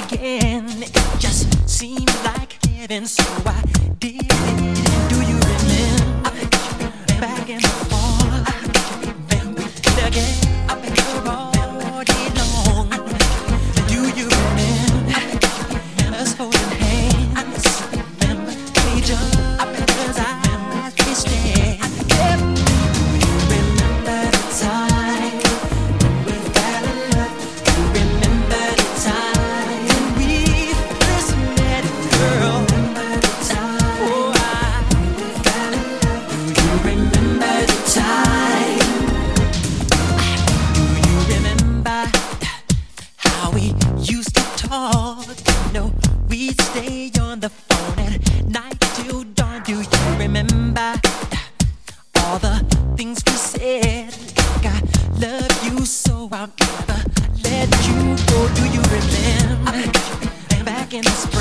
again. It just seemed like heaven, so I did it. Do you remember back in the fall? When we did again all day long. Do you remember us holding hands? Remember each other's eyes we stared. Do you remember the time when we fell in love? Do you remember the time when we first met, girl? Remember the time, oh, when we fell in love? Do you remember the time? Do you remember how we used to talk? You know, we'd stay on the phone at night till dawn. Do you remember all the things we said? Like I love you so I'll never let you go. Do you remember back in the spring?